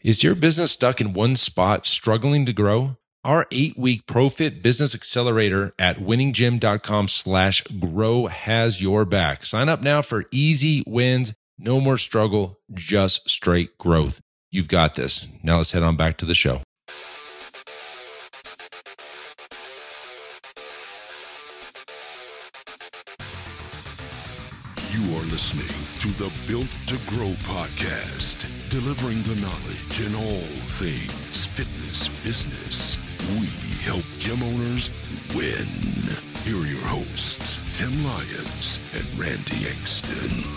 Is your business stuck in one spot, struggling to grow? Our 8-week ProFit Business Accelerator at winninggym.com/grow has your back. Sign up now for easy wins, no more struggle, just straight growth. You've got this. Now let's head on back to the show. You are listening to the Built to Grow podcast, delivering the knowledge in all things fitness business. We help gym owners win. Here are your hosts, Tim Lyons and Randy Engston.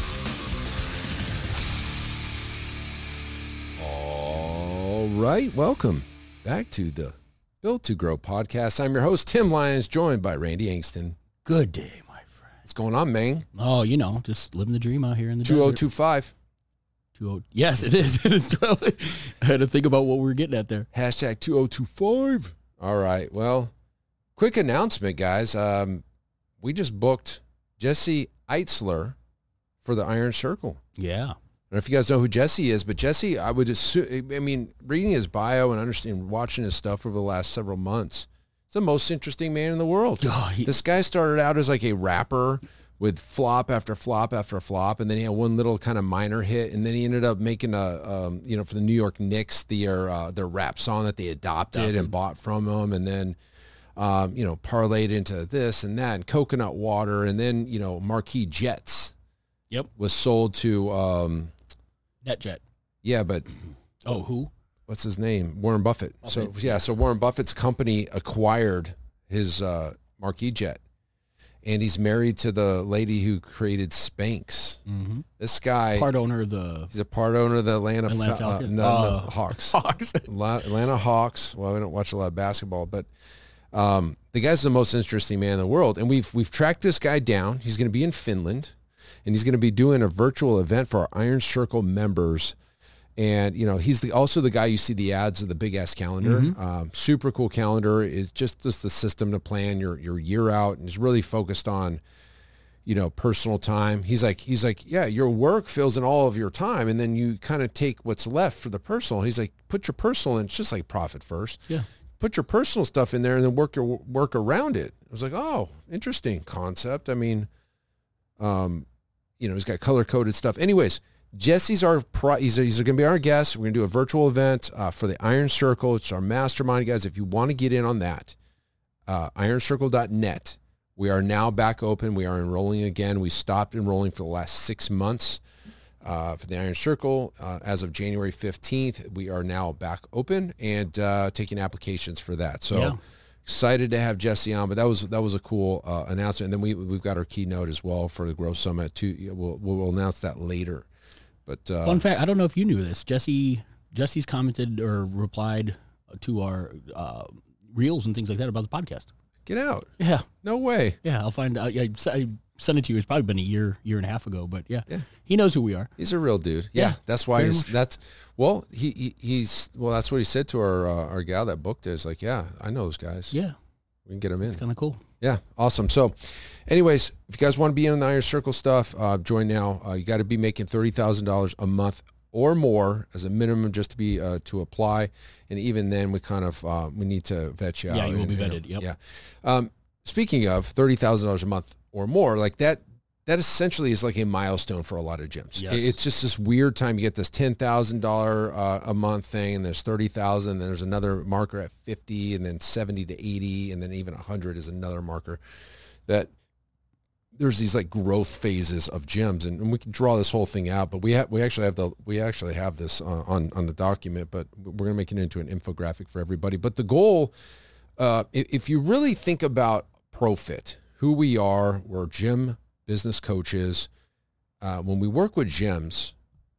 All right, welcome back to the Built to Grow podcast. I'm your host, Tim Lyons, joined by Randy Engston. Good day, my friend. What's going on, man? Oh, you know, just living the dream out here in the 2025. 20. Yes, it is. It is 12. I had to think about what we were getting at there. Hashtag 2025. All right, well, quick announcement, guys. We just booked Jesse Eitzler for the Iron Circle. Yeah. I don't know if you guys know who Jesse is, but Jesse, I would assume, I mean, reading his bio and understanding, watching his stuff over the last several months, he's the most interesting man in the world. Oh, This guy started out as like a rapper with flop after flop after flop, and then he had one little kind of minor hit, and then he ended up making a, for the New York Knicks, their rap song that they adopted and bought from them, and then, parlayed into this and that, and Coconut Water, and then, Marquis Jets. Yep. Was sold to... NetJet. Yeah, but... Oh, who? What's his name? Warren Buffett. So Warren Buffett's company acquired his Marquis Jet. And he's married to the lady who created Spanx. Mm-hmm. This guy... He's a part owner of the Atlanta Hawks. Atlanta Hawks. Well, we don't watch a lot of basketball, but the guy's the most interesting man in the world. And we've tracked this guy down. He's going to be in Finland, and he's going to be doing a virtual event for our Iron Circle members. And, he's also the guy you see the ads of the big ass calendar. Mm-hmm. Super cool calendar. It's just the system to plan your year out, and he's really focused on, personal time. He's like, yeah, your work fills in all of your time, and then you kind of take what's left for the personal. He's like, put your personal in. It's just like profit first. Yeah. Put your personal stuff in there and then work around it. I was like, oh, interesting concept. I mean, he's got color-coded stuff. Anyways, Jesse's he's going to be our guest. We're going to do a virtual event for the Iron Circle. It's our mastermind, guys. If you want to get in on that, ironcircle.net. We are now back open. We are enrolling again. We stopped enrolling for the last 6 months for the Iron Circle. As of January 15th, we are now back open and taking applications for that. So excited to have Jesse on, but that was a cool announcement. And then we've got our keynote as well for the Growth Summit too. We'll announce that later. But fun fact, I don't know if you knew this. Jesse's commented or replied to our reels and things like that about the podcast. Get out. Yeah. No way. Yeah, I'll find out. I sent it to you. It's probably been a year and a half ago, but yeah. He knows who we are. He's a real dude. Yeah. That's why he's that's what he said to our gal that booked it. Is like, yeah, I know those guys. Yeah. We can get them in. It's kind of cool. Yeah, awesome. So anyways, if you guys want to be in the Iron Circle stuff, join now. You got to be making $30,000 a month or more as a minimum just to be to apply. And even then, we kind of we need to vet you out. Yeah, you will be vetted. Yep. Yeah. Speaking of $30,000 a month or more, like that essentially is like a milestone for a lot of gyms. Yes. It's just this weird time. You get this $10,000 a month thing, and there's $30,000. Then there's another marker at 50, and then 70 to 80, and then even 100 is another marker. That there's these like growth phases of gyms, and we can draw this whole thing out. But we actually have this on the document, but we're gonna make it into an infographic for everybody. But the goal, if you really think about ProFit, who we are, we're gym business coaches. When we work with gyms,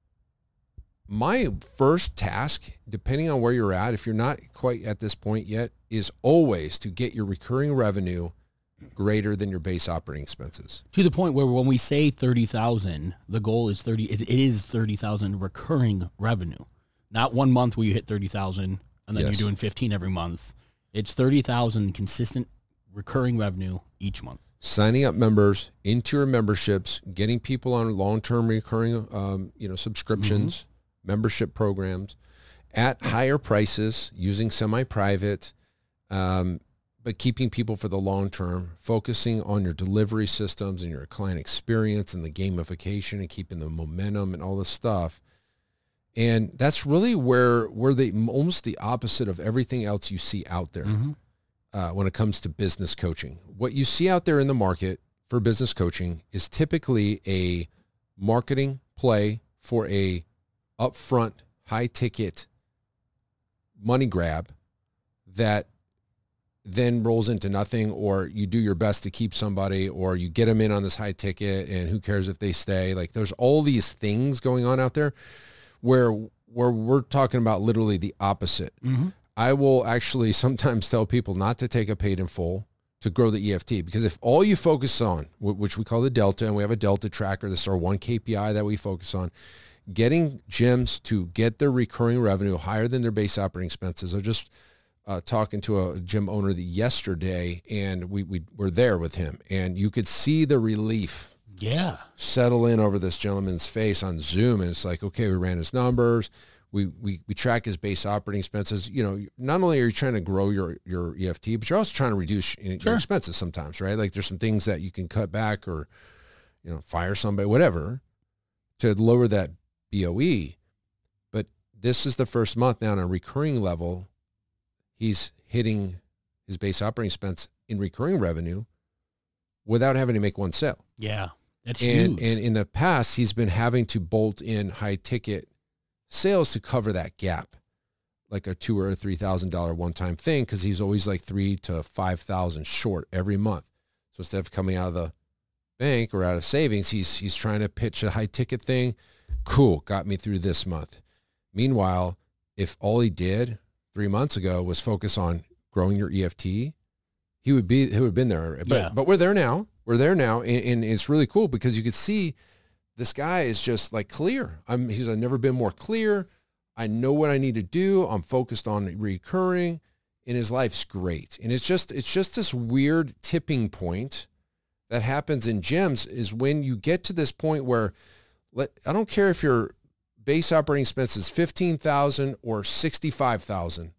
my first task, depending on where you're at, if you're not quite at this point yet, is always to get your recurring revenue greater than your base operating expenses. To the point where when we say 30,000, the goal is 30. It is 30,000 recurring revenue, not 1 month where you hit 30,000 and then you're doing 15 every month. It's 30,000 consistent recurring revenue each month. Signing up members into your memberships, getting people on long-term recurring, subscriptions, membership programs, at higher prices, using semi-private, but keeping people for the long term, focusing on your delivery systems and your client experience and the gamification and keeping the momentum and all this stuff. And that's really where they almost the opposite of everything else you see out there when it comes to business coaching. What you see out there in the market for business coaching is typically a marketing play for a upfront, high-ticket money grab that then rolls into nothing, or you do your best to keep somebody, or you get them in on this high ticket and who cares if they stay. Like, there's all these things going on out there where we're talking about literally the opposite. I will actually sometimes tell people not to take a paid in full to grow the EFT, because if all you focus on, which we call the delta, and we have a delta tracker, this is our one KPI that we focus on, getting gyms to get their recurring revenue higher than their base operating expenses. I just talking to a gym owner yesterday, and we were there with him, and you could see the relief settle in over this gentleman's face on Zoom. And it's like, okay, we ran his numbers. We track his base operating expenses. You know, not only are you trying to grow your EFT, but you're also trying to reduce your expenses sometimes, right? Like, there's some things that you can cut back, or, you know, fire somebody, whatever, to lower that BOE. But this is the first month now on a recurring level. He's hitting his base operating expense in recurring revenue without having to make one sale. Yeah, that's huge. And in the past, he's been having to bolt in high ticket sales to cover that gap, like a $2,000 or $3,000 one-time thing, because he's always like $3,000 to $5,000 short every month. So instead of coming out of the bank or out of savings, he's trying to pitch a high ticket thing. Cool, got me through this month. Meanwhile, if all he did 3 months ago was focus on growing your EFT, he would have been there. But we're there now. We're there now, and it's really cool because you could see this guy is just like clear. I've never been more clear. I know what I need to do. I'm focused on recurring, and his life's great. And it's just this weird tipping point that happens in gyms, is when you get to this point where, I don't care if your base operating expense is $15,000 or $65,000.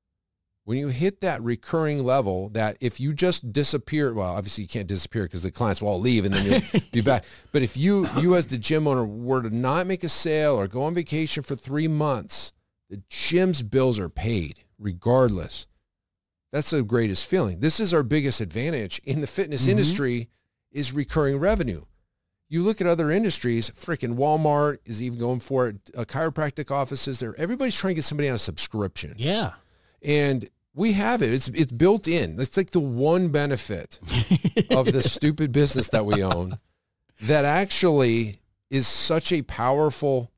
When you hit that recurring level, that if you just disappear, well, obviously you can't disappear because the clients will all leave and then you'll be back. But if you as the gym owner were to not make a sale or go on vacation for 3 months, the gym's bills are paid regardless. That's the greatest feeling. This is our biggest advantage in the fitness industry, is recurring revenue. You look at other industries, freaking Walmart is even going for it. Chiropractic offices, everybody's trying to get somebody on a subscription. Yeah. And we have it. It's built in. It's like the one benefit of the stupid business that we own that actually is such a powerful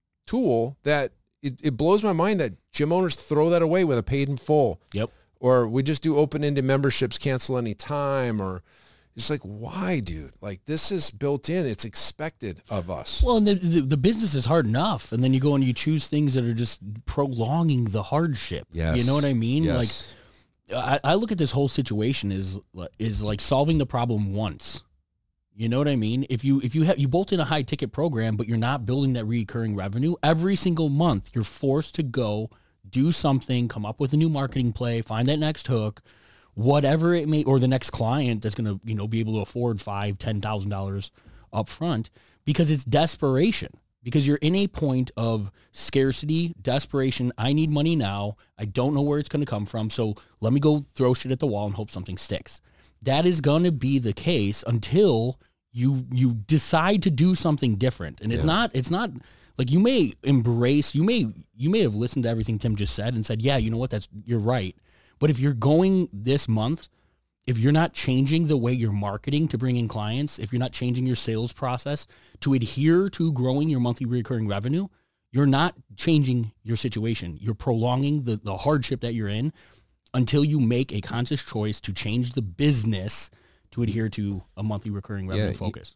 tool that it blows my mind that gym owners throw that away with a paid in full. Yep. Or we just do open-ended memberships, cancel any time, or it's like, why, dude? Like, this is built in. It's expected of us. Well, and the business is hard enough, and then you go and you choose things that are just prolonging the hardship. Yes. You know what I mean? Yes. Like, I look at this whole situation is like solving the problem once. You know what I mean? If you bolt in a high ticket program, but you're not building that recurring revenue, every single month you're forced to go do something, come up with a new marketing play, find that next hook, whatever it may, or the next client that's going to, be able to afford $5,000, $10,000 up front, because it's desperation, because you're in a point of scarcity, desperation. I need money now. I don't know where it's going to come from. So let me go throw shit at the wall and hope something sticks. That is going to be the case until you decide to do something different. And it's not like, you may embrace, you may have listened to everything Tim just said and said, yeah, you know what, you're right. But if you're going this month, if you're not changing the way you're marketing to bring in clients, if you're not changing your sales process to adhere to growing your monthly recurring revenue, you're not changing your situation. You're prolonging the hardship that you're in until you make a conscious choice to change the business to adhere to a monthly recurring revenue focus.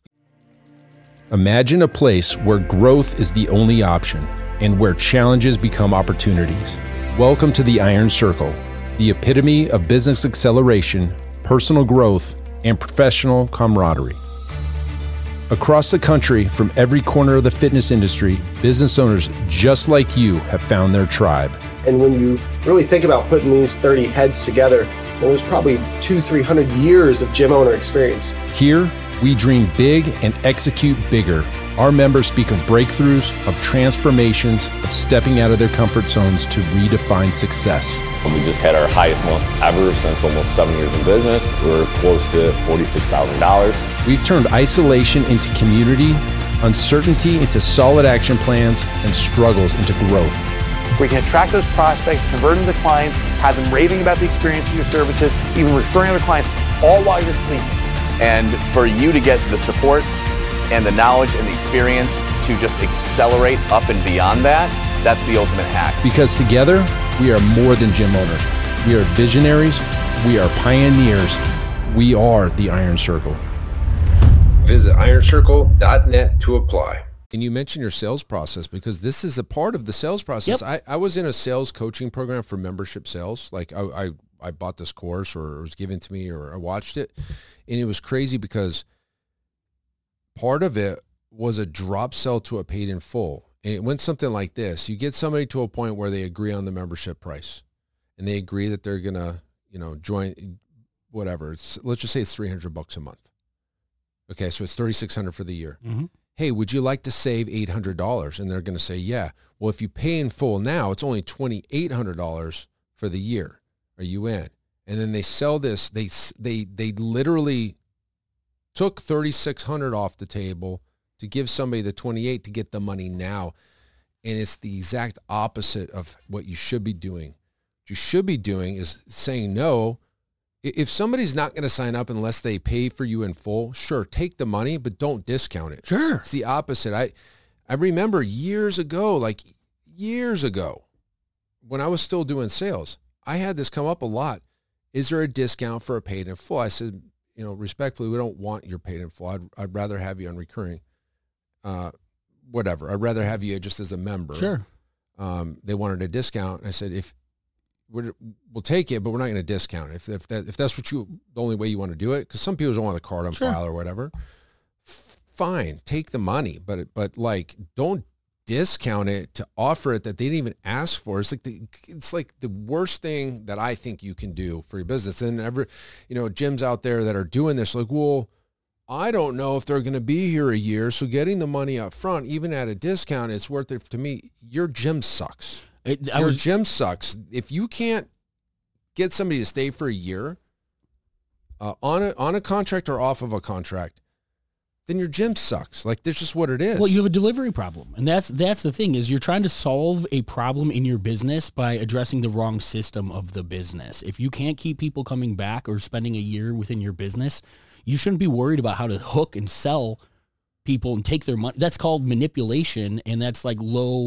Imagine a place where growth is the only option and where challenges become opportunities. Welcome to the Iron Circle, the epitome of business acceleration, personal growth, and professional camaraderie. Across the country, from every corner of the fitness industry, business owners just like you have found their tribe. And when you really think about putting these 30 heads together, there's probably 200-300 years of gym owner experience. Here, we dream big and execute bigger. Our members speak of breakthroughs, of transformations, of stepping out of their comfort zones to redefine success. We just had our highest month ever since almost 7 years in business. We're close to $46,000. We've turned isolation into community, uncertainty into solid action plans, and struggles into growth. We can attract those prospects, convert them to clients, have them raving about the experience of your services, even referring other clients, all while you're sleeping. And for you to get the support and the knowledge and the experience to just accelerate up and beyond that, that's the ultimate hack. Because together, we are more than gym owners. We are visionaries. We are pioneers. We are the Iron Circle. Visit ironcircle.net to apply. And you mentioned your sales process, because this is a part of the sales process. Yep. I was in a sales coaching program for membership sales. Like I bought this course, or it was given to me, or I watched it. And it was crazy because part of it was a drop sell to a paid in full. And it went something like this. You get somebody to a point where they agree on the membership price, and they agree that they're going to, join whatever. Let's just say it's $300 a month. Okay. So it's $3,600 for the year. Mm-hmm. Hey, would you like to save $800? And they're going to say, yeah. Well, if you pay in full now, it's only $2,800 for the year. Are you in? And then they sell this. They literally took $3,600 off the table to give somebody the $2,800 to get the money now. And it's the exact opposite of what you should be doing. What you should be doing is saying no. If somebody's not going to sign up unless they pay for you in full, sure, take the money, but don't discount it. Sure. It's the opposite. I remember years ago, when I was still doing sales, I had this come up a lot. Is there a discount for a paid in full? I said, respectfully, we don't want your paid in full. I'd rather have you on recurring, whatever. I'd rather have you just as a member. Sure. They wanted a discount. I said, we'll take it, but we're not going to discount it. If that's the only way you want to do it, because some people don't want the card on file or whatever. Fine, take the money, but don't discount it to offer it that they didn't even ask for. It's like the worst thing that I think you can do for your business. And gyms out there that are doing this, like, well, I don't know if they're going to be here a year, so getting the money up front, even at a discount, it's worth it to me. Your gym sucks. Your gym sucks. If you can't get somebody to stay for a year on a contract or off of a contract, then your gym sucks. Like, that's just what it is. Well, you have a delivery problem. And that's the thing, is you're trying to solve a problem in your business by addressing the wrong system of the business. If you can't keep people coming back or spending a year within your business, you shouldn't be worried about how to hook and sell people and take their money. That's called manipulation, and that's like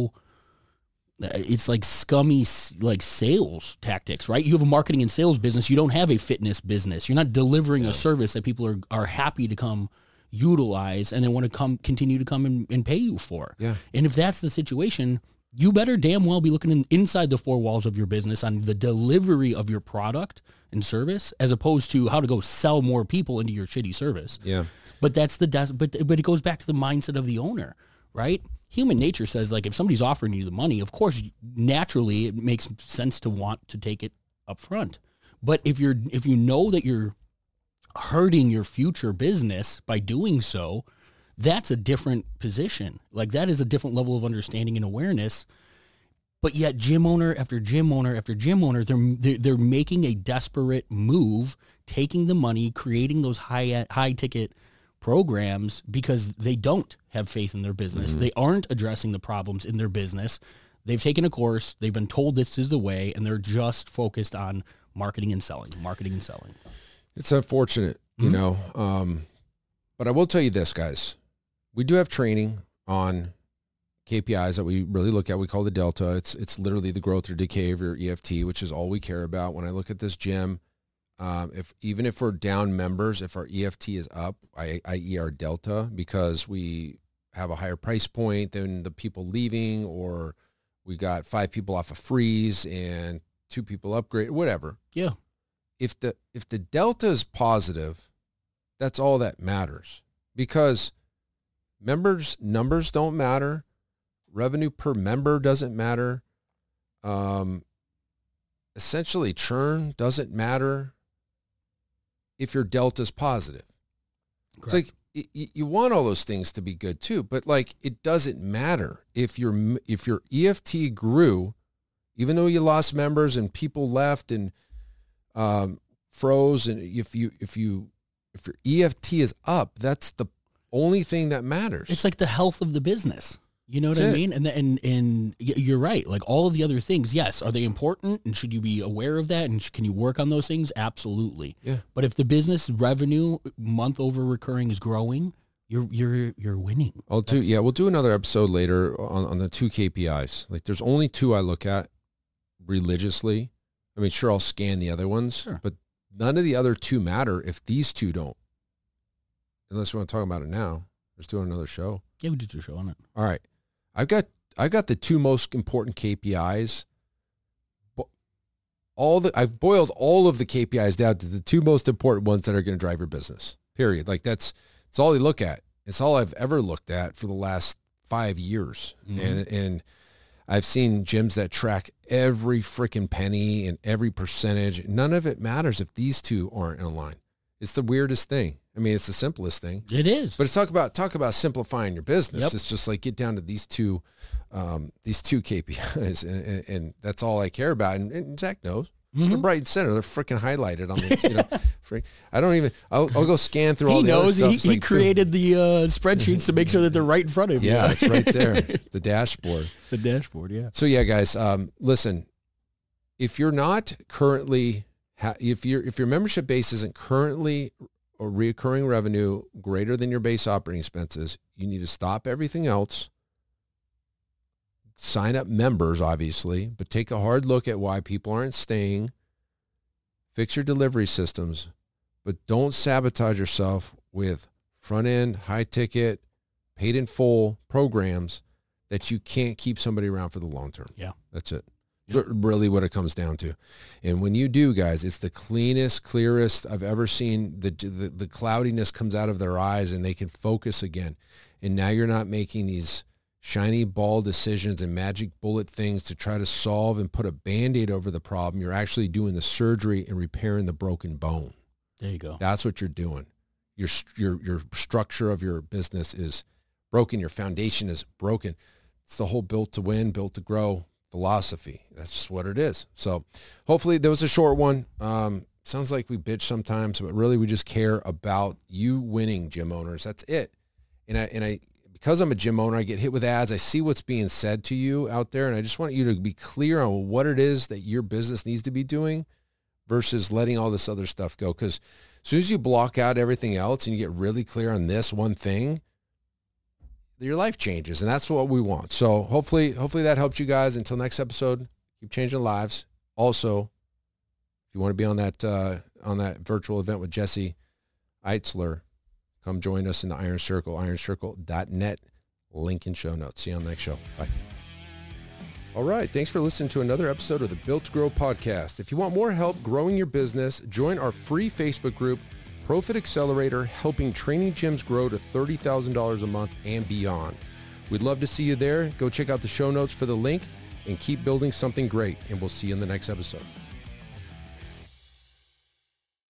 it's like scummy, like sales tactics, right? You have a marketing and sales business. You don't have a fitness business. You're not delivering a service that people are happy to come utilize and then want to continue to come and pay you for. Yeah. And if that's the situation, you better damn well be looking inside the four walls of your business on the delivery of your product and service, as opposed to how to go sell more people into your shitty service. Yeah. But but it goes back to the mindset of the owner, right? Human nature says, like, if somebody's offering you the money, of course, naturally it makes sense to want to take it up front. But if you know that you're hurting your future business by doing so, that's a different position. Like, that is a different level of understanding and awareness. But yet gym owner after gym owner after gym owner, they're making a desperate move, taking the money, creating those high ticket programs because they don't have faith in their business. Mm-hmm. They aren't addressing the problems in their business. They've taken a course, they've been told this is the way, and they're just focused on marketing and selling. It's unfortunate, but I will tell you this, guys. We do have training on KPIs that we really look at. We call the Delta. It's literally the growth or decay of your EFT, which is all we care about. When I look at this gym, even if we're down members, if our EFT is up, i.e. our Delta, because we have a higher price point than the people leaving, or we got 5 people off a freeze and 2 people upgrade, whatever. Yeah. If the Delta is positive, that's all that matters, because Members numbers don't matter. Revenue per member doesn't matter. Essentially, churn doesn't matter if your delta's positive. Correct. It's like you want all those things to be good too, but like it doesn't matter if your EFT grew, even though you lost members and people left and froze, and if your EFT is up, that's the only thing that matters. It's like the health of the business. You know what I mean? And you're right. Like all of the other things, yes, are they important? And should you be aware of that? And can you work on those things? Absolutely. Yeah. But if the business revenue month over recurring is growing, you're winning. We'll do another episode later on the 2 KPIs. Like there's only 2 I look at religiously. I mean, sure, I'll scan the other ones, but none of the other 2 matter if these 2 don't. Unless you want to talk about it now. Let's do another show. Yeah, we did do a show on it. All right. I've got the 2 most important KPIs. I've boiled all of the KPIs down to the 2 most important ones that are going to drive your business. Period. Like that's all I look at. It's all I've ever looked at for the last 5 years. Mm-hmm. And I've seen gyms that track every freaking penny and every percentage. None of it matters if these 2 aren't in line. It's the weirdest thing. I mean, it's the simplest thing. It is. But it's talk about simplifying your business. Yep. It's just like get down to these two KPIs, and that's all I care about. And Zach knows. Mm-hmm. They're bright center. They're freaking highlighted on the. I don't even. I'll go scan through all the other stuff. He created the spreadsheets to make sure that they're right in front of you. Yeah, it's right there. The dashboard. The dashboard. Yeah. So yeah, guys. Listen, if you're not currently, if your membership base isn't currently or recurring revenue greater than your base operating expenses, you need to stop everything else. Sign up members, obviously, but take a hard look at why people aren't staying. Fix your delivery systems, but don't sabotage yourself with front-end, high-ticket, paid-in-full programs that you can't keep somebody around for the long term. Yeah. That's it. Yep. Really what it comes down to. And when you do, guys, it's the cleanest, clearest I've ever seen. The cloudiness comes out of their eyes and they can focus again. And now you're not making these shiny ball decisions and magic bullet things to try to solve and put a Band-Aid over the problem. You're actually doing the surgery and repairing the broken bone. There you go. That's what you're doing. Your structure of your business is broken. Your foundation is broken. It's the whole built to win, built to grow philosophy. That's just what it is. So hopefully there was a short one. Sounds like we bitch sometimes, but really we just care about you winning, gym owners. That's it. And I because I'm a gym owner, I get hit with ads. I see what's being said to you out there, and I just want you to be clear on what it is that your business needs to be doing versus letting all this other stuff go. Because as soon as you block out everything else and you get really clear on this one thing, your life changes, and that's what we want. So hopefully that helps you guys. Until next episode, keep changing lives. Also, if you want to be on that virtual event with Jesse Eitzler, come join us in the Iron Circle, ironcircle.net, link in show notes. See you on the next show. Bye. All right. Thanks for listening to another episode of the Built to Grow podcast. If you want more help growing your business, join our free Facebook group, Profit Accelerator, helping training gyms grow to $30,000 a month and beyond. We'd love to see you there. Go check out the show notes for the link and keep building something great. And we'll see you in the next episode.